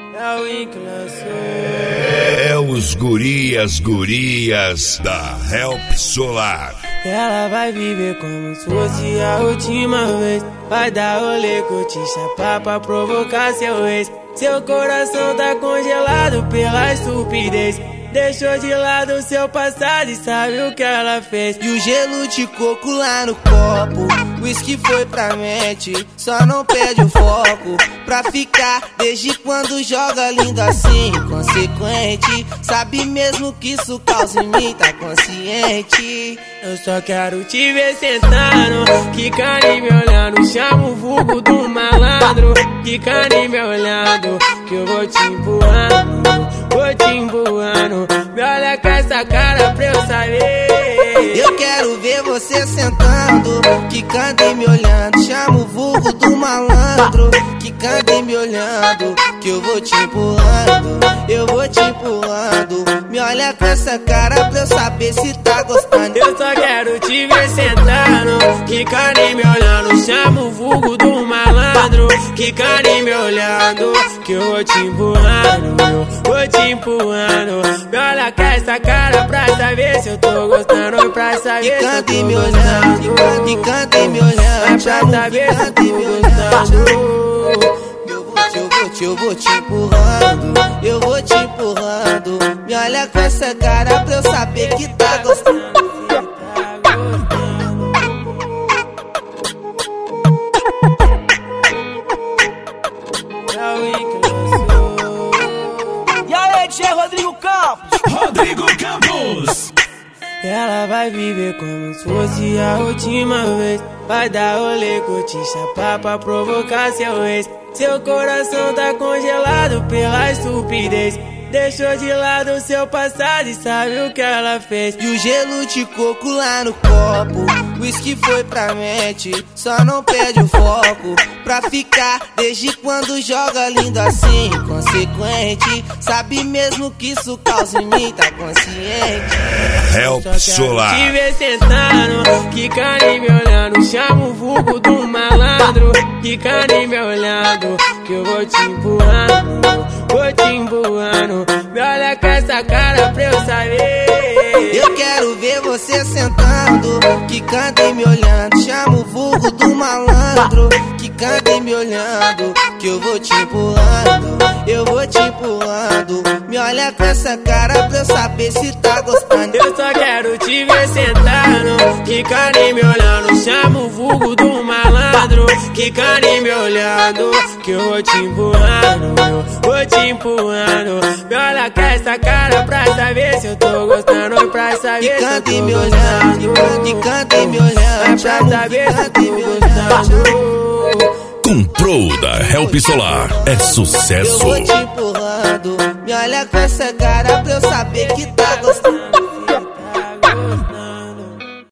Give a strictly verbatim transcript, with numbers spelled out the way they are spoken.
É o Ink lançou. É os gurias, gurias da Help Solar. Ela vai viver como se fosse a última vez. Vai dar rolê, curtir, chapar pra provocar seu ex. Seu coração tá congelado pela estupidez. Deixou de lado seu passado e sabe o que ela fez. E o gelo de coco lá no copo, whisky foi pra mente, só não perde o foco. Pra ficar desde quando joga lindo assim, inconsequente. Sabe mesmo que isso causa em mim, tá consciente. Eu só quero te ver sentando, quicando e me olhando. Chama o vulgo do malandro, quicando e me olhando. Que eu vou te empurrando, vou te empurrando. Me olha com essa cara pra eu saber. Eu quero ver você sentando, quicando e me olhando. Chama o vulgo do malandro, quicando e me olhando. Que eu vou te empurrando, eu vou te empurrando. Me olha com essa cara pra eu saber se tá gostando. Eu só quero te ver sentando, quicando e me olhando. Chama o vulgo do malandro, quicando e me olhando. Que eu vou te empurrando, eu vou te empurrando. Me olha com essa cara pra saber se eu tô gostando. Pra saber se eu tô gostando. Quicando e me olhando, pra saber se eu tô gostando. Eu vou te, eu vou te empurrando, eu vou te empurrando. Me olha com essa cara pra eu saber que tá gostando. E aí, D J Rodrigo Campos? Rodrigo Campos. Ela vai viver como se fosse a última vez. Vai dar rolê, curtir, chapar pra provocar seu ex. Seu coração tá congelado pela estupidez. Deixou de lado seu passado e sabe o que ela fez. E o gelo de coco lá no copo, whisky foi pra mente, só não perde o foco. Pra ficar desde quando joga lindo assim, inconsequente. Sabe mesmo que isso causa em mim, tá consciente. Help Solar. Te ver sentando, quicando e me olhando. Chama o vulgo do malandro, quicando e me olhando. Que eu vou te empurrando, vou te empurrando. Me olha com essa cara pra eu saber. Eu quero ver você sentando, quicando e me olhando. Chama o vulgo do malandro, quicando e me olhando. Que eu vou te empurrando, eu vou te empurrando. Me olha com essa cara pra eu saber se tá gostando. Eu só quero te ver sentando, quicando e me olhando. Chama o vulgo do malandro, quicando e me olhando. Que eu vou te empurrando, eu vou te empurrando. Me olha com essa cara pra saber se eu tô gostando. Pra saber se eu tô e me olhando, quicando e me olhando. Pra saber se eu tô gostando. Comprou da Help Solar, é sucesso. Eu vou te empurrando, me olha com essa cara pra eu saber que tá gostando.